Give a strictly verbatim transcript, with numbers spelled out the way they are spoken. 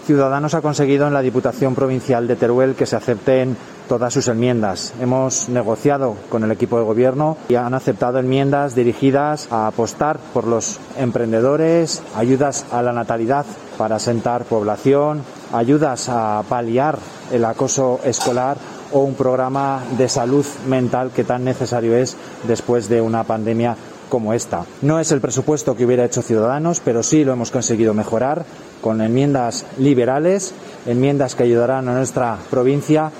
Ciudadanos ha conseguido en la Diputación Provincial de Teruel que se acepten todas sus enmiendas. Hemos negociado con el equipo de gobierno y han aceptado enmiendas dirigidas a apostar por los emprendedores, ayudas a la natalidad para asentar población, ayudas a paliar el acoso escolar o un programa de salud mental que tan necesario es después de una pandemia como esta. No es el presupuesto que hubiera hecho Ciudadanos, pero sí lo hemos conseguido mejorar con enmiendas liberales, enmiendas que ayudarán a nuestra provincia